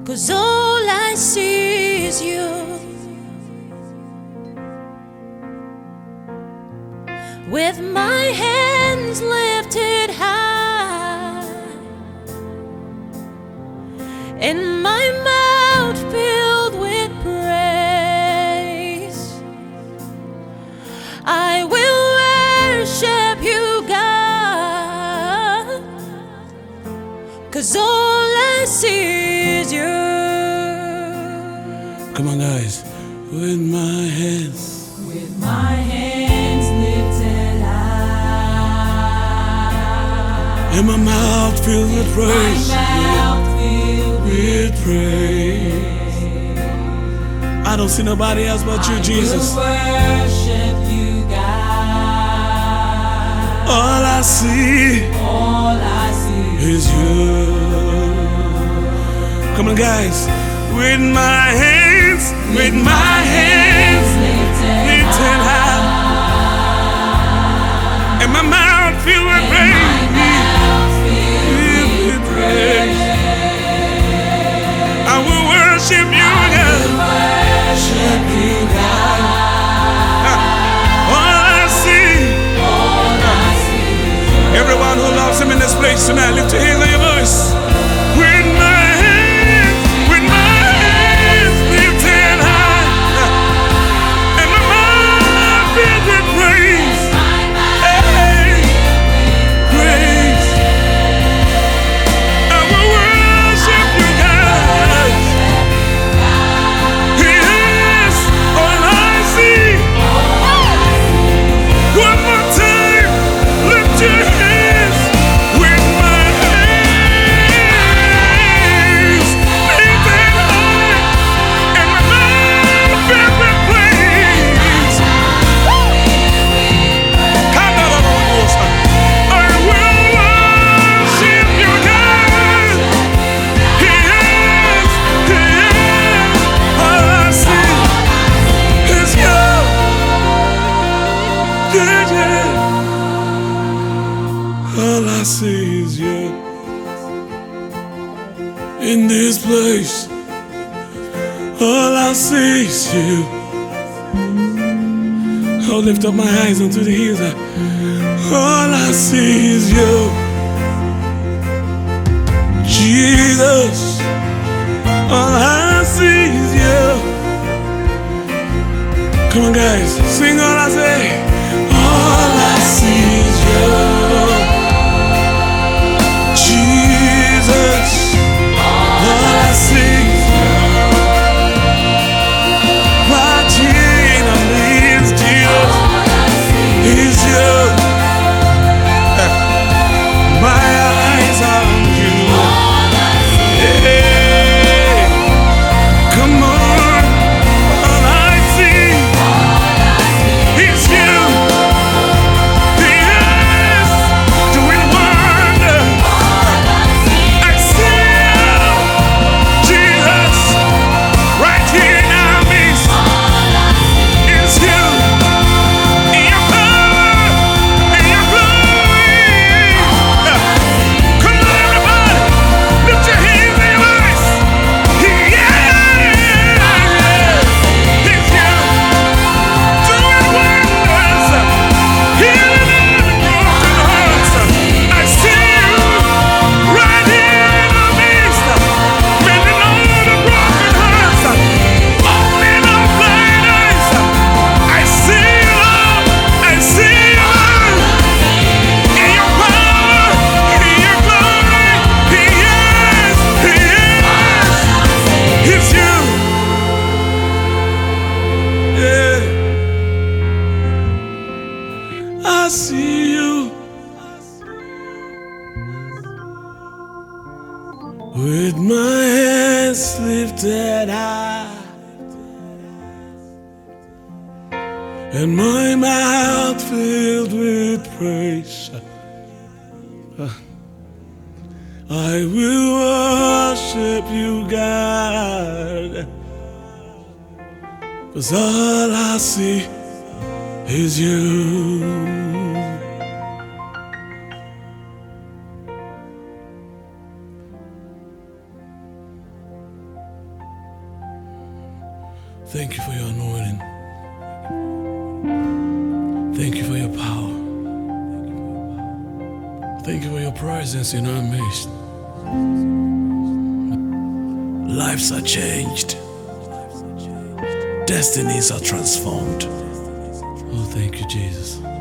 'cause all I see is you. With my hands lifted high and my mouth filled with praise, I will worship you, God, 'cause all I see is you. Come on, guys. With my hands lifted high and my mouth filled with praise, with praise. I don't see nobody else but you, Jesus. I will worship you, God. All I see is you. Come on, guys. With my hands lifted high, and my mouth filled with praise, I will worship you, God. All I see. Everyone who loves him in this place tonight, lift your hands and your voice. With my hands lifted high, and my mouth filled with praise. Hey, praise. I will worship you, God. Yes, all I see. One more time, lift your hands. With my hands lifted high, and my mouth filled with praise. Come on, I will worship you, God. Yes, all I see is you. All I see is you in this place. All I see is you. I'll lift up my eyes unto the hills. All I see is you, Jesus. All I see is you. Come on, guys, sing all I say. All I see is you, Jesus. All I see is you. Watching on these Jesus is you. My eyes on you. Yeah. Come on. All I see is you. Yes. Doing wonder. I see you, Jesus. Right here in our midst. It's you. In your power, in your glory. Come on, everybody. Lift your hands and your voice. Yeah. It's you. Doing wonders. Healing every broken heart. I see you right here in our midst. Mending all the broken hearts. Opening up blind eyes. I see you, Lord. I see you, Lord. In your power, in your glory. Yes, it's you. Yeah. I see you with my hands lifted high and my mouth filled with praise. I will worship you, God, 'cause all I see is you. Thank you for your anointing. Thank you for your power. Thank you for your presence in our midst. Lives are changed. Destinies are transformed. Oh, thank you, Jesus.